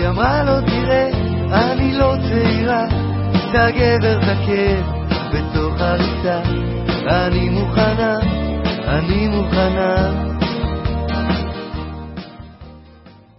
אמרה לו תראה, אני לא צעירה, אתה גבר זקן בתוך הריצה. אני מוכנה, אני מוכנה.